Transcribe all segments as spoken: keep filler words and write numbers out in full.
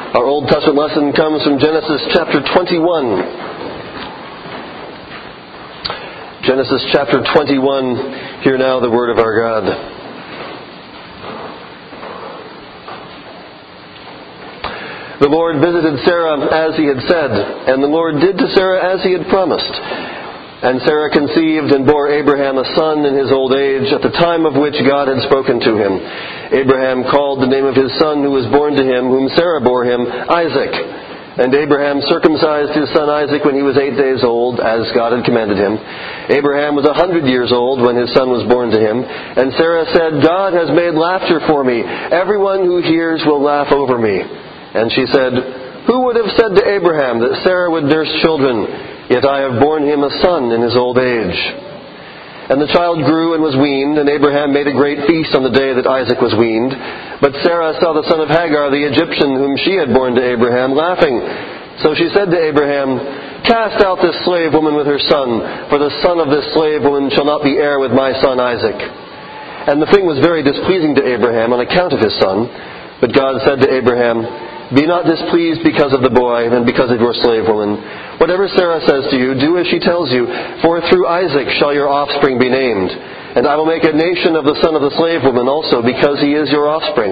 Our Old Testament lesson comes from Genesis chapter twenty-one. Genesis chapter twenty-one. Hear now the word of our God. The Lord visited Sarah as he had said, and the Lord did to Sarah as he had promised. And Sarah conceived and bore Abraham a son in his old age, at the time of which God had spoken to him. Abraham called the name of his son who was born to him, whom Sarah bore him, Isaac. And Abraham circumcised his son Isaac when he was eight days old, as God had commanded him. Abraham was a hundred years old when his son was born to him. And Sarah said, God has made laughter for me. Everyone who hears will laugh over me. And she said, who would have said to Abraham that Sarah would nurse children? Yet I have borne him a son in his old age. And the child grew and was weaned, and Abraham made a great feast on the day that Isaac was weaned. But Sarah saw the son of Hagar, the Egyptian, whom she had borne to Abraham, laughing. So she said to Abraham, cast out this slave woman with her son, for the son of this slave woman shall not be heir with my son Isaac. And the thing was very displeasing to Abraham on account of his son. But God said to Abraham, be not displeased because of the boy and because of your slave woman. Whatever Sarah says to you, do as she tells you, for through Isaac shall your offspring be named. And I will make a nation of the son of the slave woman also, because he is your offspring.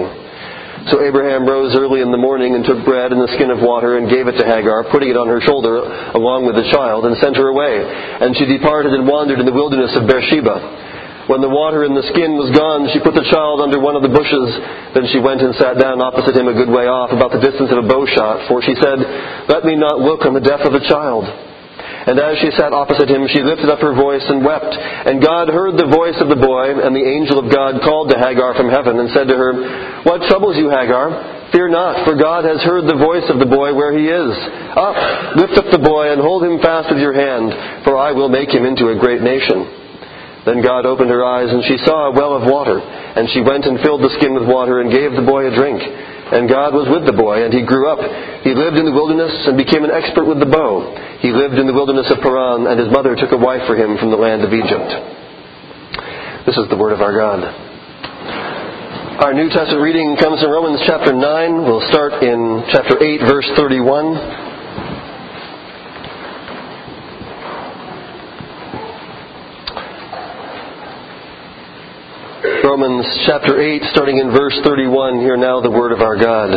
So Abraham rose early in the morning and took bread and the skin of water and gave it to Hagar, putting it on her shoulder along with the child, and sent her away. And she departed and wandered in the wilderness of Beersheba. When the water in the skin was gone, she put the child under one of the bushes. Then she went and sat down opposite him a good way off, about the distance of a bow shot, for she said, let me not look on the death of the child. And as she sat opposite him, she lifted up her voice and wept. And God heard the voice of the boy, and the angel of God called to Hagar from heaven and said to her, what troubles you, Hagar? Fear not, for God has heard the voice of the boy where he is. Up, lift up the boy and hold him fast with your hand, for I will make him into a great nation. Then God opened her eyes, and she saw a well of water. And she went and filled the skin with water and gave the boy a drink. And God was with the boy, and he grew up. He lived in the wilderness and became an expert with the bow. He lived in the wilderness of Paran, and his mother took a wife for him from the land of Egypt. This is the word of our God. Our New Testament reading comes from Romans chapter nine. We'll start in chapter eight, verse thirty-one. Romans chapter eight, starting in verse thirty-one, hear now the word of our God.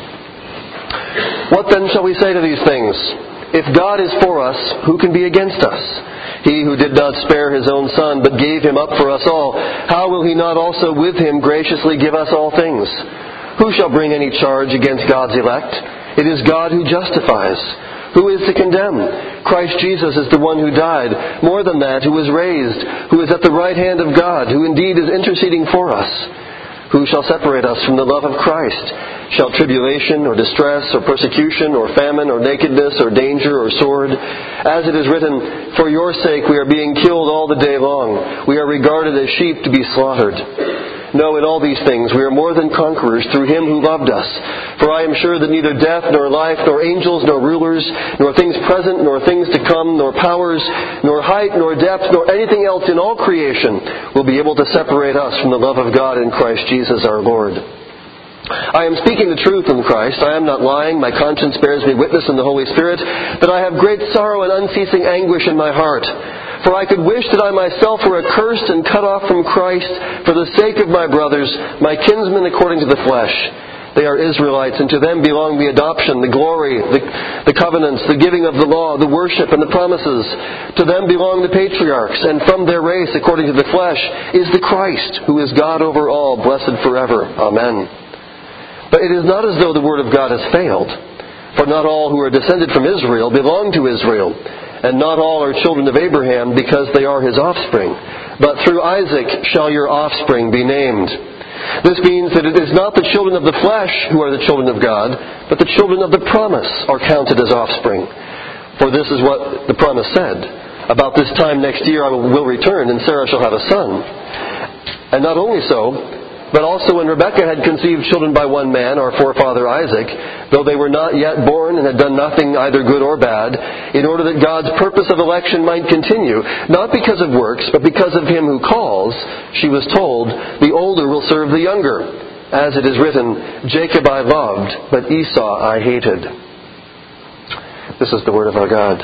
What then shall we say to these things? If God is for us, who can be against us? He who did not spare his own son, but gave him up for us all, how will he not also with him graciously give us all things? Who shall bring any charge against God's elect? It is God who justifies. Who is to condemn? Christ Jesus is the one who died. More than that, who was raised, who is at the right hand of God, who indeed is interceding for us. Who shall separate us from the love of Christ? Shall tribulation, or distress, or persecution, or famine, or nakedness, or danger, or sword? As it is written, for your sake we are being killed all the day long. We are regarded as sheep to be slaughtered. No, in all these things we are more than conquerors through Him who loved us. For I am sure that neither death, nor life, nor angels, nor rulers, nor things present, nor things to come, nor powers, nor height, nor depth, nor anything else in all creation will be able to separate us from the love of God in Christ Jesus our Lord. I am speaking the truth in Christ. I am not lying. My conscience bears me witness in the Holy Spirit that I have great sorrow and unceasing anguish in my heart. For I could wish that I myself were accursed and cut off from Christ for the sake of my brothers, my kinsmen according to the flesh. They are Israelites, and to them belong the adoption, the glory, the, the covenants, the giving of the law, the worship, and the promises. To them belong the patriarchs, and from their race, according to the flesh, is the Christ, who is God over all, blessed forever. Amen. But it is not as though the word of God has failed. For not all who are descended from Israel belong to Israel, and not all are children of Abraham because they are his offspring. But through Isaac shall your offspring be named. This means that it is not the children of the flesh who are the children of God, but the children of the promise are counted as offspring. For this is what the promise said. About this time next year I will return, and Sarah shall have a son. And not only so, but also when Rebekah had conceived children by one man, our forefather Isaac, though they were not yet born and had done nothing either good or bad, in order that God's purpose of election might continue, not because of works, but because of him who calls, she was told, the older will serve the younger. as it is written, Jacob I loved, but Esau I hated. This is the word of our God.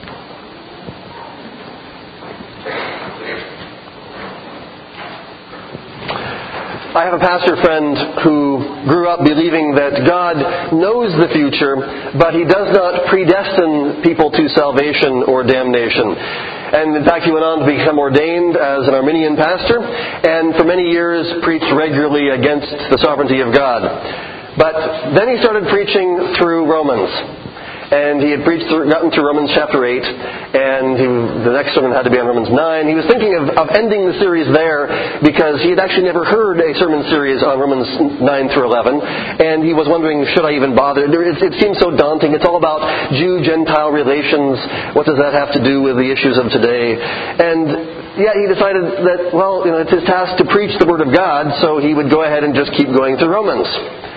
I have a pastor friend who grew up believing that God knows the future, but He does not predestine people to salvation or damnation. And in fact, he went on to become ordained as an Arminian pastor, and for many years preached regularly against the sovereignty of God. But then he started preaching through Romans. And he had preached through, gotten through Romans chapter eight, and he, the next sermon had to be on Romans nine. He was thinking of, of ending the series there because he had actually never heard a sermon series on Romans nine through eleven, and he was wondering, should I even bother? It, it seems so daunting. It's all about Jew-Gentile relations. What does that have to do with the issues of today? And yet he decided that, well, you know, it's his task to preach the Word of God, so he would go ahead and just keep going through Romans.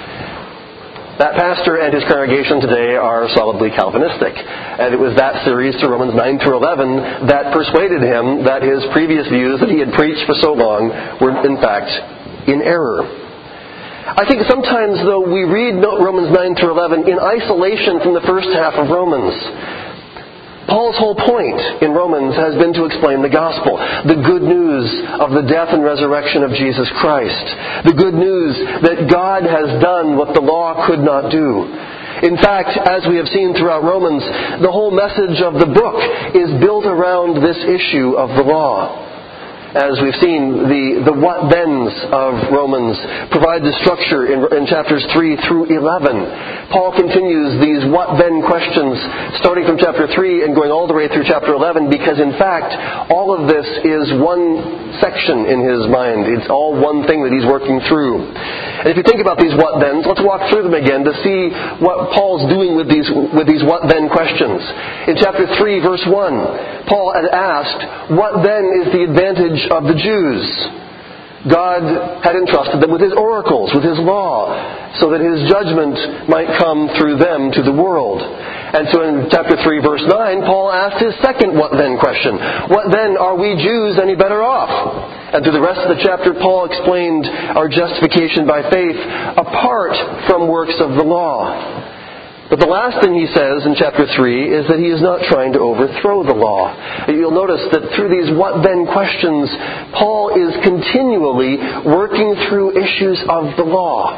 That pastor and his congregation today are solidly Calvinistic. And it was that series through Romans nine through eleven that persuaded him that his previous views that he had preached for so long were in fact in error. I think sometimes, though, we read Romans nine through eleven in isolation from the first half of Romans. Paul's whole point in Romans has been to explain the gospel, the good news of the death and resurrection of Jesus Christ, the good news that God has done what the law could not do. In fact, as we have seen throughout Romans, the whole message of the book is built around this issue of the law. As we've seen, the, the what-thens of Romans provide the structure in, in chapters three through eleven. Paul continues these what-then questions starting from chapter three and going all the way through chapter eleven because, in fact, all of this is one section in his mind. It's all one thing that he's working through. And if you think about these what-thens, let's walk through them again to see what Paul's doing with these, with these what-then questions. In chapter three, verse one, Paul had asked, what then is the advantage of the Jews? God had entrusted them with His oracles, with His law, so that His judgment might come through them to the world. And so in chapter three, verse nine, Paul asked his second what then question. What then, are we Jews any better off? And through the rest of the chapter, Paul explained our justification by faith apart from works of the law. But the last thing he says in chapter three is that he is not trying to overthrow the law. You'll notice that through these what-then questions, Paul is continually working through issues of the law.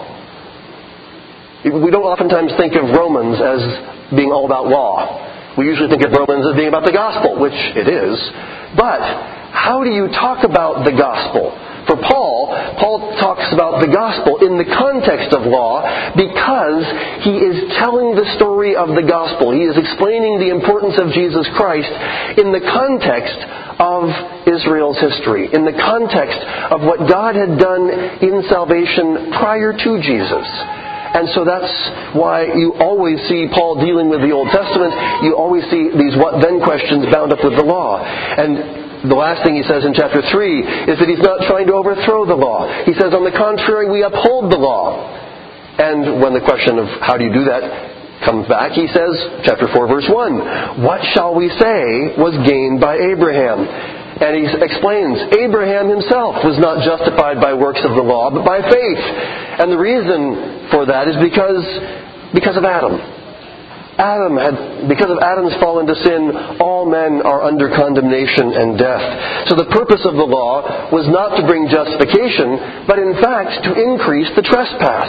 We don't oftentimes think of Romans as being all about law. We usually think of Romans as being about the gospel, which it is. But how do you talk about the gospel? For Paul, Paul talks about the gospel in the context of law because he is telling the story of the gospel. He is explaining the importance of Jesus Christ in the context of Israel's history, in the context of what God had done in salvation prior to Jesus. And so that's why you always see Paul dealing with the Old Testament. You always see these what-then questions bound up with the law. And the last thing he says in chapter three is that he's not trying to overthrow the law. He says, on the contrary, we uphold the law. And when the question of how do you do that comes back, he says, chapter four, verse one, what shall we say was gained by Abraham? And he explains, Abraham himself was not justified by works of the law, but by faith. And the reason for that is because, because of Adam. Adam had, because of Adam's fall into sin, all men are under condemnation and death. So the purpose of the law was not to bring justification, but in fact to increase the trespass.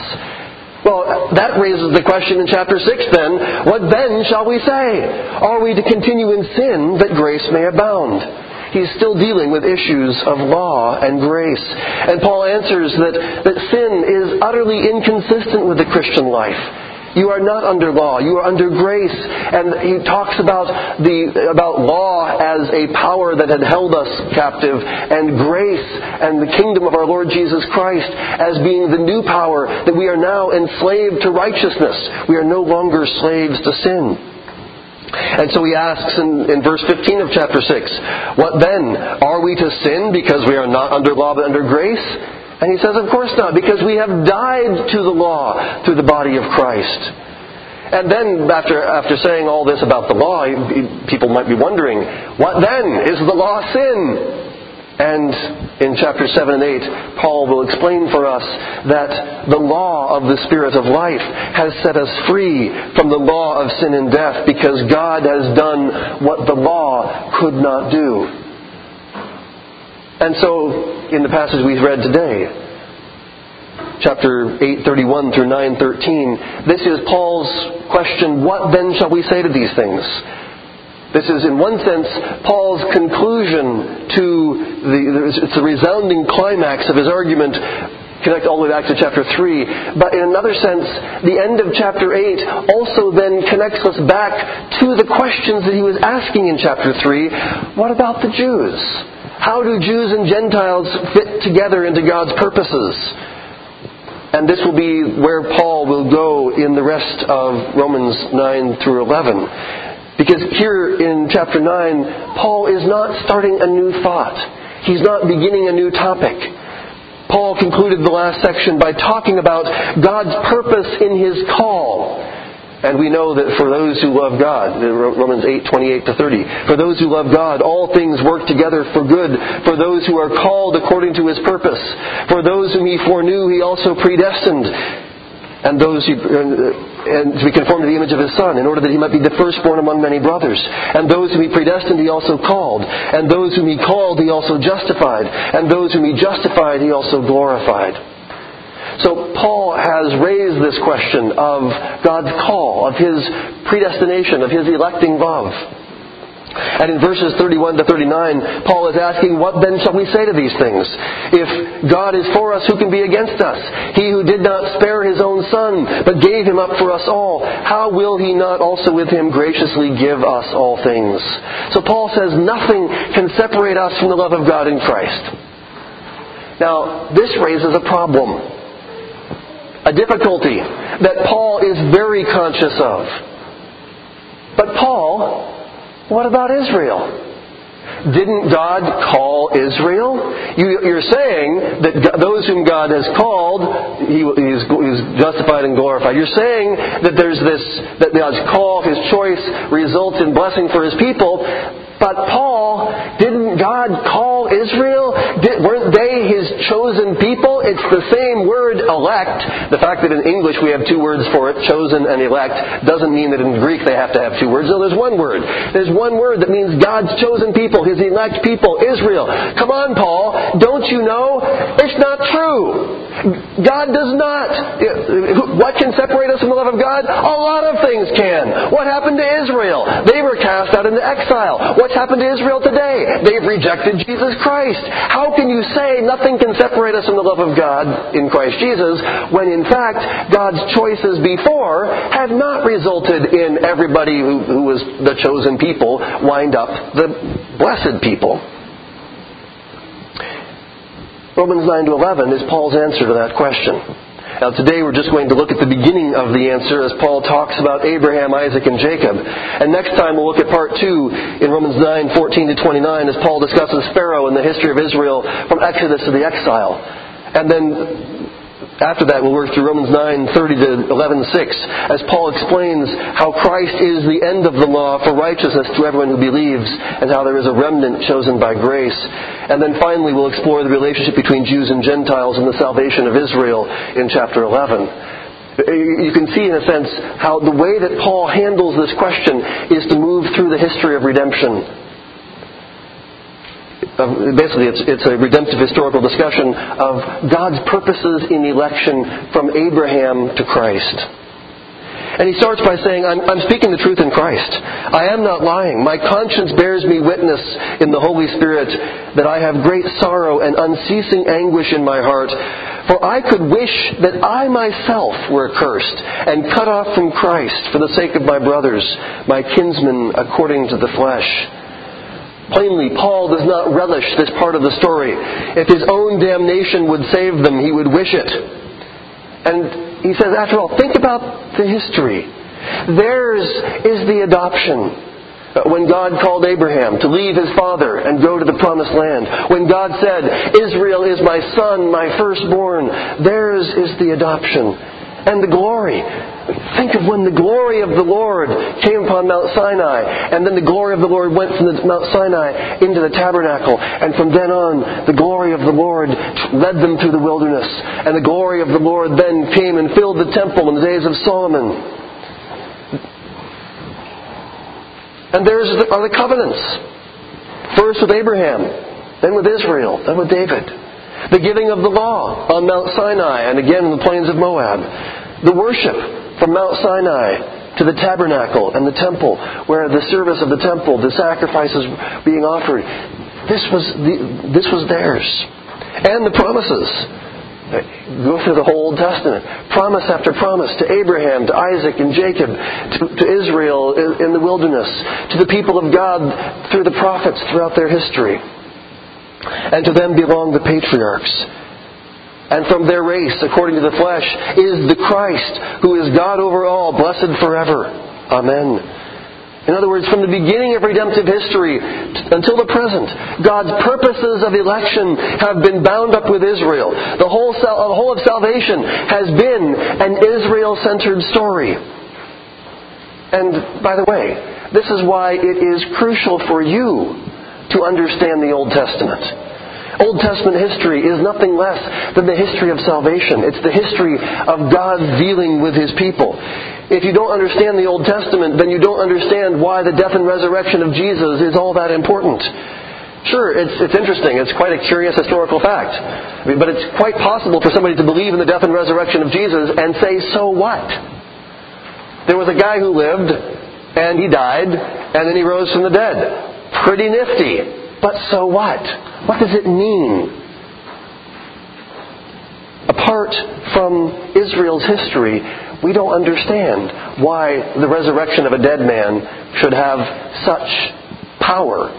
Well, that raises the question in chapter six then, what then shall we say? Are we to continue in sin that grace may abound? He's still dealing with issues of law and grace. And Paul answers that, that sin is utterly inconsistent with the Christian life. You are not under law. You are under grace. And he talks about the about law as a power that had held us captive, and grace and the kingdom of our Lord Jesus Christ as being the new power that we are now enslaved to righteousness. We are no longer slaves to sin. And so he asks in, in verse fifteen of chapter six, what then? Are we to sin because we are not under law but under grace? And he says, of course not, because we have died to the law through the body of Christ. And then, after after saying all this about the law, people might be wondering, what then? Is the law sin? And in chapters seven and eight, Paul will explain for us that the law of the Spirit of life has set us free from the law of sin and death because God has done what the law could not do. And so, in the passage we've read today, chapter eight thirty-one through nine thirteen, this is Paul's question, what then shall we say to these things? This is, in one sense, Paul's conclusion to the, it's a resounding climax of his argument, connect all the way back to chapter three. But in another sense, the end of chapter eight also then connects us back to the questions that he was asking in chapter three. What about the Jews? How do Jews and Gentiles fit together into God's purposes? And this will be where Paul will go in the rest of Romans nine through eleven. Because here in chapter nine, Paul is not starting a new thought. He's not beginning a new topic. Paul concluded the last section by talking about God's purpose in His call. And we know that for those who love God, Romans eight twenty-eight to thirty, for those who love God, all things work together for good, for those who are called according to His purpose. For those whom He foreknew, He also predestined. And those who, and to be conformed to the image of His Son, in order that He might be the firstborn among many brothers. And those whom He predestined, He also called. And those whom He called, He also justified. And those whom He justified, He also glorified. So Paul has raised this question of God's call, of His predestination, of His electing love. And in verses thirty-one to thirty-nine, Paul is asking, what then shall we say to these things? If God is for us, who can be against us? He who did not spare His own Son, but gave Him up for us all, how will He not also with Him graciously give us all things? So Paul says nothing can separate us from the love of God in Christ. Now, this raises a problem, a difficulty that Paul is very conscious of. But Paul, what about Israel? Didn't God call Israel? You, you're saying that God, those whom God has called, he, he's, he's justified and glorified. You're saying that there's this, that God's call, His choice, results in blessing for His people. But Paul, didn't God call Israel? Did, weren't they His chosen people? It's the same word, elect. The fact that in English we have two words for it, chosen and elect, doesn't mean that in Greek they have to have two words. No, there's one word. There's one word that means God's chosen people, His elect people, Israel. Come on, Paul. Don't you know? It's not true. God does not. What can separate us from the love of God? A lot of things can. What happened to Israel? They were cast out into exile. What's happened to Israel today? They've rejected Jesus Christ. How can you say nothing can separate us from the love of God in Christ Jesus when in fact God's choices before have not resulted in everybody who, who was the chosen people wind up the blessed people? Romans nine to eleven is Paul's answer to that question. Now today we're just going to look at the beginning of the answer as Paul talks about Abraham, Isaac, and Jacob. And next time we'll look at part two in Romans nine fourteen to twenty-nine as Paul discusses Pharaoh and the history of Israel from Exodus to the exile. And then after that we'll work through Romans nine thirty to eleven six as Paul explains how Christ is the end of the law for righteousness to everyone who believes and how there is a remnant chosen by grace. And then finally we'll explore the relationship between Jews and Gentiles and the salvation of Israel in chapter eleven. You can see in a sense how the way that Paul handles this question is to move through the history of redemption. Basically, it's, it's a redemptive historical discussion of God's purposes in election from Abraham to Christ. And he starts by saying, I'm, I'm speaking the truth in Christ. I am not lying. My conscience bears me witness in the Holy Spirit that I have great sorrow and unceasing anguish in my heart. For I could wish that I myself were accursed and cut off from Christ for the sake of my brothers, my kinsmen according to the flesh. Plainly, Paul does not relish this part of the story. If his own damnation would save them, he would wish it. And he says, after all, think about the history. Theirs is the adoption. When God called Abraham to leave his father and go to the promised land. When God said, Israel is my son, my firstborn. Theirs is the adoption. and the glory. Think of when the glory of the Lord came upon Mount Sinai, and then the glory of the Lord went from the Mount Sinai into the tabernacle, and from then on, the glory of the Lord led them through the wilderness, and the glory of the Lord then came and filled the temple in the days of Solomon. And there's the, are the covenants. First with Abraham, then with Israel, then with David. The giving of the law on Mount Sinai, and again in the plains of Moab. The worship from Mount Sinai to the tabernacle and the temple, where the service of the temple, the sacrifices being offered, this was the, this was theirs. And the promises. Go through the whole Old Testament. Promise after promise to Abraham, to Isaac and Jacob, to, to Israel in, in the wilderness, to the people of God through the prophets throughout their history. And to them belong the patriarchs. And from their race, according to the flesh, is the Christ, who is God over all, blessed forever. Amen. In other words, from the beginning of redemptive history until the present, God's purposes of election have been bound up with Israel. The whole, the whole of salvation has been an Israel-centered story. And, by the way, this is why it is crucial for you to understand the Old Testament. Old Testament history is nothing less than the history of salvation. It's the history of God dealing with His people. If you don't understand the Old Testament, then you don't understand why the death and resurrection of Jesus is all that important. Sure, it's, it's interesting. It's quite a curious historical fact. I mean, but it's quite possible for somebody to believe in the death and resurrection of Jesus and say, so what? There was a guy who lived, and he died, and then he rose from the dead. Pretty nifty. But so what? What does it mean? Apart from Israel's history, we don't understand why the resurrection of a dead man should have such power.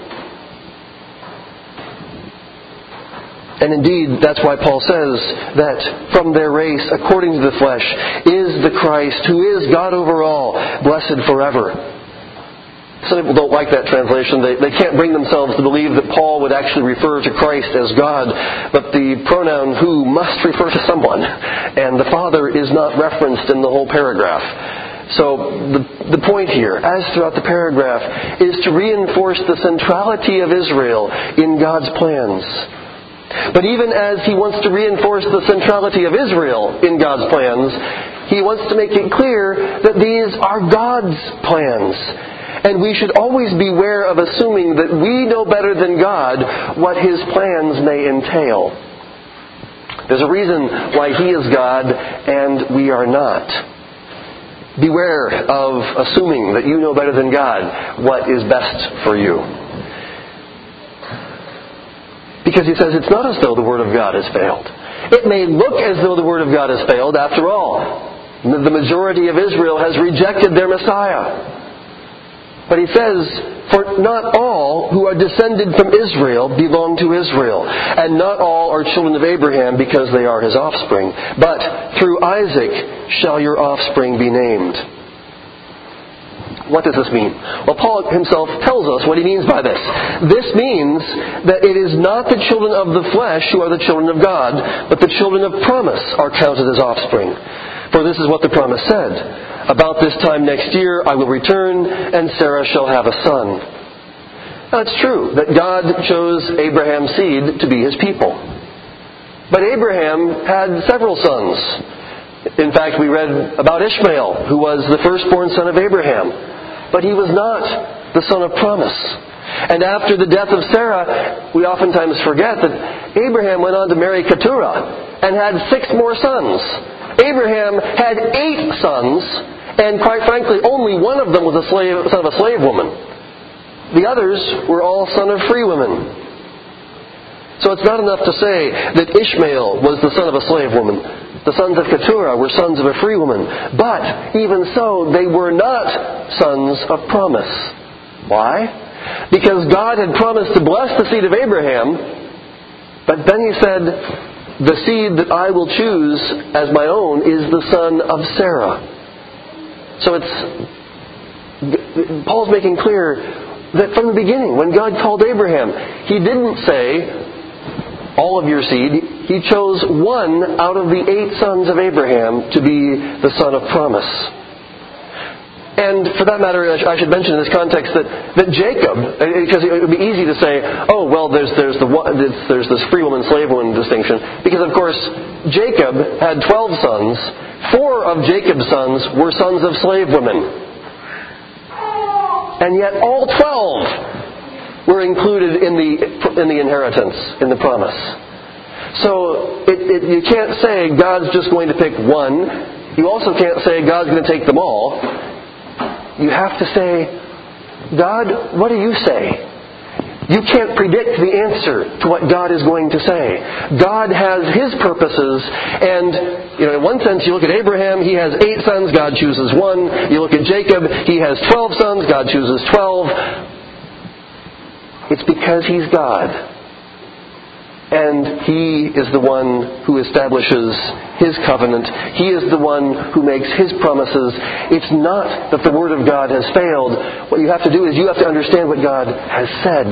And indeed, that's why Paul says that from their race, according to the flesh, is the Christ, who is God over all, blessed forever. Some people don't like that translation. They, they can't bring themselves to believe that Paul would actually refer to Christ as God, but the pronoun who must refer to someone, and the Father is not referenced in the whole paragraph. So the, the point here, as throughout the paragraph, is to reinforce the centrality of Israel in God's plans. But even as he wants to reinforce the centrality of Israel in God's plans, he wants to make it clear that these are God's plans. And we should always beware of assuming that we know better than God what His plans may entail. There's a reason why He is God and we are not. Beware of assuming that you know better than God what is best for you. Because He says it's not as though the Word of God has failed. It may look as though the Word of God has failed. After all, the majority of Israel has rejected their Messiah. But he says, for not all who are descended from Israel belong to Israel, and not all are children of Abraham because they are his offspring. But through Isaac shall your offspring be named. What does this mean? Well, Paul himself tells us what he means by this. This means that it is not the children of the flesh who are the children of God, but the children of promise are counted as offspring. For this is what the promise said. About this time next year I will return, and Sarah shall have a son. Now it's true that God chose Abraham's seed to be His people. But Abraham had several sons. In fact, we read about Ishmael, who was the firstborn son of Abraham. But he was not the son of promise. And after the death of Sarah, we oftentimes forget that Abraham went on to marry Keturah and had six more sons. Abraham had eight sons, and quite frankly, only one of them was a slave, son of a slave woman. The others were all son of free women. So it's not enough to say that Ishmael was the son of a slave woman. The sons of Keturah were sons of a free woman. But even so, they were not sons of promise. Why? Because God had promised to bless the seed of Abraham, but then He said, the seed that I will choose as my own is the son of Sarah. So it's Paul's making clear that from the beginning, when God called Abraham, He didn't say, all of your seed, He chose one out of the eight sons of Abraham to be the son of promise. And for that matter, I should mention in this context that, that Jacob, because it would be easy to say, oh, well, there's, there's, the, there's this free woman, slave woman distinction, because of course, Jacob had twelve sons. Four of Jacob's sons were sons of slave women. And yet all twelve were included in the, in the inheritance, in the promise. So it, it, you can't say God's just going to pick one. You also can't say God's going to take them all. You have to say, God, what do you say? You can't predict the answer to what God is going to say. God has His purposes, and you know, in one sense, you look at Abraham, he has eight sons, God chooses one. You look at Jacob, he has twelve sons, God chooses twelve. It's because He's God. And He is the one who establishes His covenant. He is the one who makes His promises. It's not that the Word of God has failed. What you have to do is you have to understand what God has said.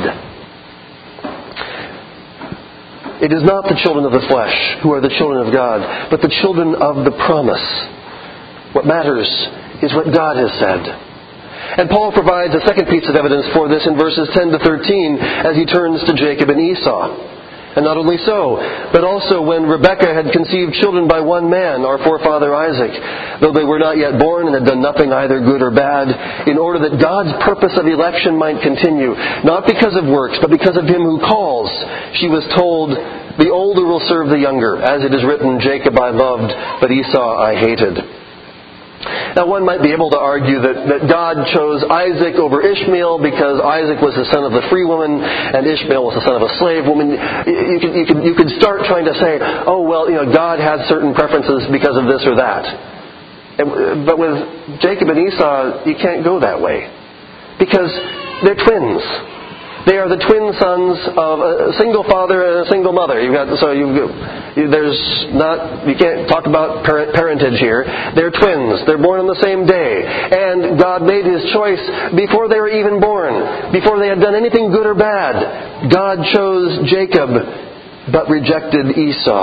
It is not the children of the flesh who are the children of God, but the children of the promise. What matters is what God has said. And Paul provides a second piece of evidence for this in verses ten to thirteen as he turns to Jacob and Esau. And not only so, but also when Rebekah had conceived children by one man, our forefather Isaac, though they were not yet born and had done nothing either good or bad, in order that God's purpose of election might continue, not because of works, but because of Him who calls, she was told, the older will serve the younger, as it is written, Jacob I loved, but Esau I hated. Now one might be able to argue that, that God chose Isaac over Ishmael because Isaac was the son of the free woman and Ishmael was the son of a slave woman. You could, you could, you could start trying to say, oh well, you know, God had certain preferences because of this or that. And, but with Jacob and Esau, you can't go that way. Because they're twins. They are the twin sons of a single father and a single mother. You've got so you there's not you can't talk about parent, parentage here. They're twins. They're born on the same day, and God made His choice before they were even born, before they had done anything good or bad. God chose Jacob, but rejected Esau.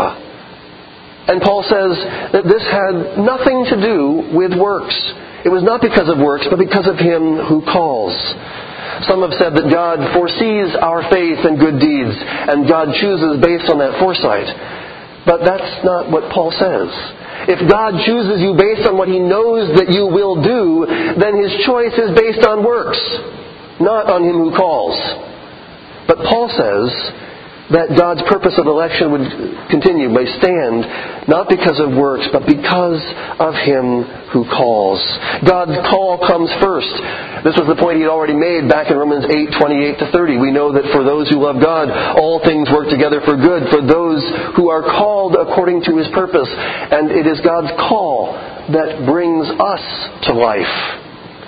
And Paul says that this had nothing to do with works. It was not because of works, but because of Him who calls. Some have said that God foresees our faith and good deeds, and God chooses based on that foresight. But that's not what Paul says. If God chooses you based on what He knows that you will do, then His choice is based on works, not on Him who calls. But Paul says that God's purpose of election would continue, may stand, not because of works, but because of Him who calls. God's call comes first. This was the point he had already made back in Romans eight, twenty-eight to thirty. We know that for those who love God, all things work together for good, for those who are called according to His purpose. And it is God's call that brings us to life.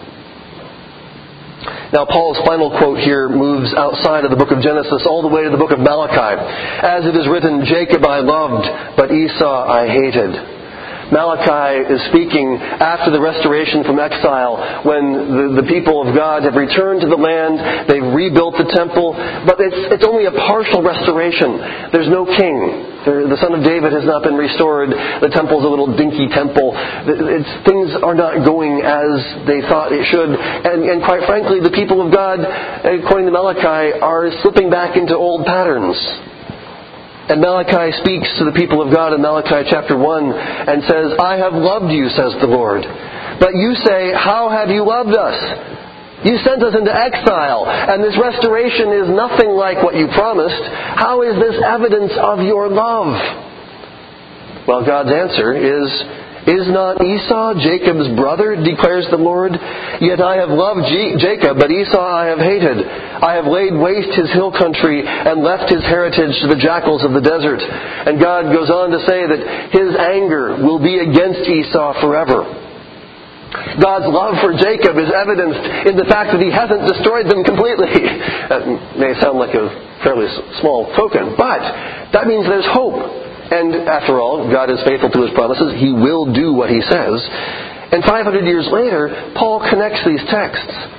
Now, Paul's final quote here moves outside of the book of Genesis all the way to the book of Malachi. As it is written, Jacob I loved, but Esau I hated. Malachi is speaking after the restoration from exile, when the, the people of God have returned to the land, they've rebuilt the temple, but it's, it's only a partial restoration. There's no king. The son of David has not been restored. The temple's a little dinky temple. It's, things are not going as they thought it should. And, and quite frankly, the people of God, according to Malachi, are slipping back into old patterns. And Malachi speaks to the people of God in Malachi chapter one and says, I have loved you, says the Lord. But you say, how have you loved us? You sent us into exile, and this restoration is nothing like what you promised. How is this evidence of your love? Well, God's answer is, is not Esau Jacob's brother, declares the Lord? Yet I have loved G- Jacob, but Esau I have hated. I have laid waste his hill country and left his heritage to the jackals of the desert. And God goes on to say that His anger will be against Esau forever. God's love for Jacob is evidenced in the fact that He hasn't destroyed them completely. That may sound like a fairly small token, but that means there's hope. And after all, God is faithful to His promises. He will do what He says. And five hundred years later, Paul connects these texts.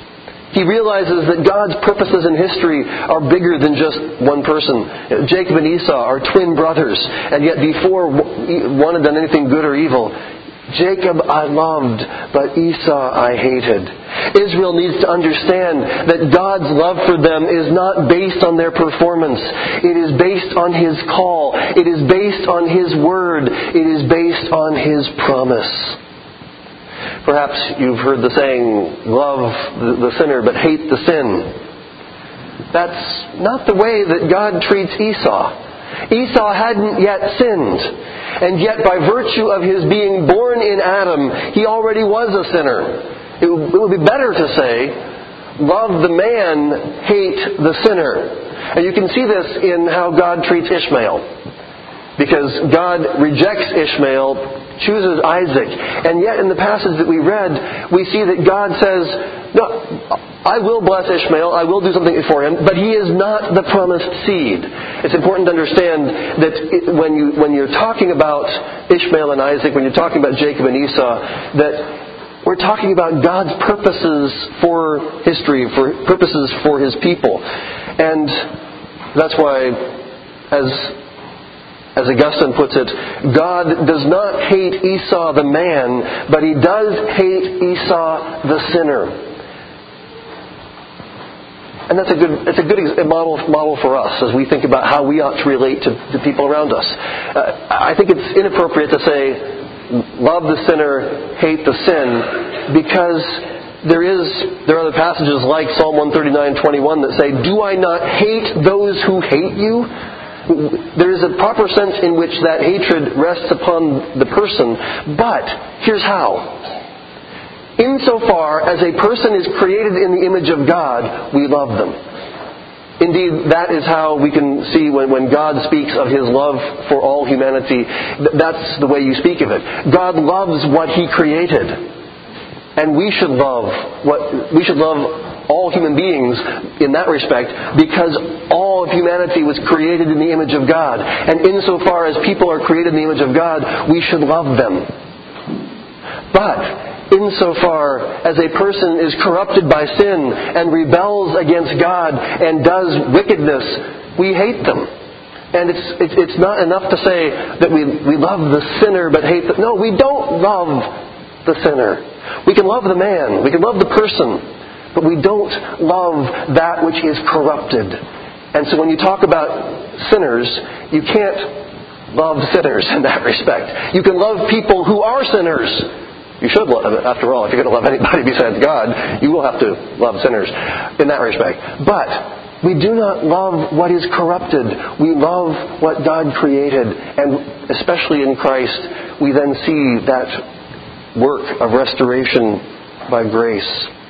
He realizes that God's purposes in history are bigger than just one person. Jacob and Esau are twin brothers, and yet before one had done anything good or evil, Jacob I loved, but Esau I hated. Israel needs to understand that God's love for them is not based on their performance. It is based on His call. It is based on His word. It is based on His promise. Perhaps you've heard the saying, love the sinner but hate the sin. That's not the way that God treats Esau. Esau hadn't yet sinned, and yet by virtue of his being born in Adam, he already was a sinner. It would be better to say, love the man, hate the sinner. And you can see this in how God treats Ishmael. Because God rejects Ishmael, chooses Isaac, and yet in the passage that we read, we see that God says, no, I will bless Ishmael, I will do something for him, but he is not the promised seed. It's important to understand that it, when, you, when you're talking about Ishmael and Isaac, when you're talking about Jacob and Esau, that we're talking about God's purposes for history, for purposes for His people. And that's why, as As Augustine puts it, God does not hate Esau the man, but He does hate Esau the sinner. And that's a good, it's a good model, model for us as we think about how we ought to relate to the people around us. Uh, I think it's inappropriate to say, love the sinner, hate the sin, because there is there are other passages like Psalm one thirty-nine twenty-one that say, do I not hate those who hate you? There is a proper sense in which that hatred rests upon the person, but here's how. Insofar as a person is created in the image of God, we love them. Indeed, that is how we can see when, when God speaks of His love for all humanity, that's the way you speak of it. God loves what He created. And we should love what we should love all human beings in that respect, because all of humanity was created in the image of God. And insofar as people are created in the image of God, we should love them. But insofar as a person is corrupted by sin and rebels against God and does wickedness, we hate them. And it's it's, it's not enough to say that we, we love the sinner but hate the... No, we don't love the sinner. We can love the man, we can love the person, but we don't love that which is corrupted. And so when you talk about sinners, you can't love sinners in that respect. You can love people who are sinners. You should love, after all, if you're going to love anybody besides God, you will have to love sinners in that respect. But we do not love what is corrupted. We love what God created. And especially in Christ, we then see that work of restoration by grace.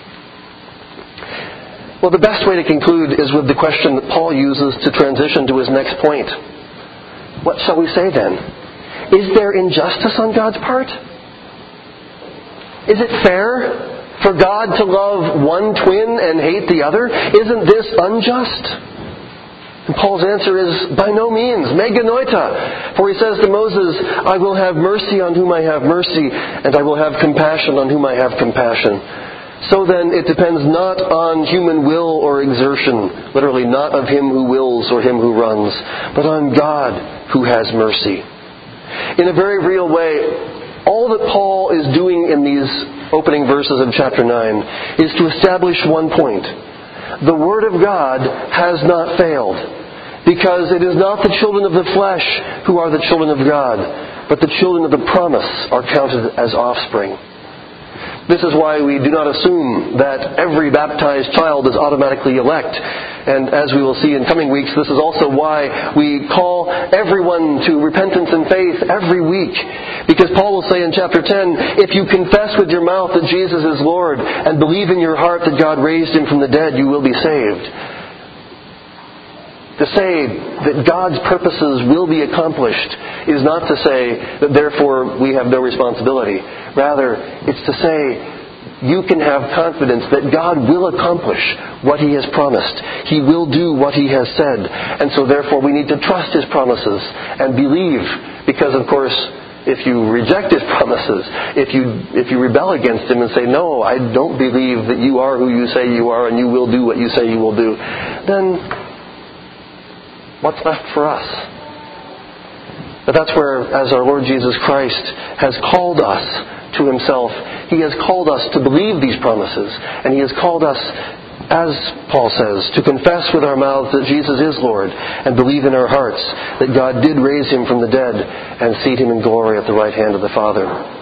Well, the best way to conclude is with the question that Paul uses to transition to his next point. What shall we say then? Is there injustice on God's part? Is it fair for God to love one twin and hate the other? Isn't this unjust? And Paul's answer is, by no means, me genoita. For he says to Moses, I will have mercy on whom I have mercy, and I will have compassion on whom I have compassion. So then, it depends not on human will or exertion, literally not of him who wills or him who runs, but on God who has mercy. In a very real way, all that Paul is doing in these opening verses of chapter nine is to establish one point. The Word of God has not failed, because it is not the children of the flesh who are the children of God, but the children of the promise are counted as offspring. This is why we do not assume that every baptized child is automatically elect. And as we will see in coming weeks, this is also why we call everyone to repentance and faith every week. Because Paul will say in chapter ten, if you confess with your mouth that Jesus is Lord and believe in your heart that God raised Him from the dead, you will be saved. To say that God's purposes will be accomplished is not to say that therefore we have no responsibility. Rather, it's to say you can have confidence that God will accomplish what He has promised. He will do what He has said. And so therefore we need to trust His promises and believe, because of course if you reject His promises, if you if you rebel against Him and say, no, I don't believe that you are who you say you are and you will do what you say you will do, then what's left for us? But that's where, as our Lord Jesus Christ has called us to Himself, He has called us to believe these promises, and He has called us, as Paul says, to confess with our mouths that Jesus is Lord and believe in our hearts that God did raise Him from the dead and seat Him in glory at the right hand of the Father.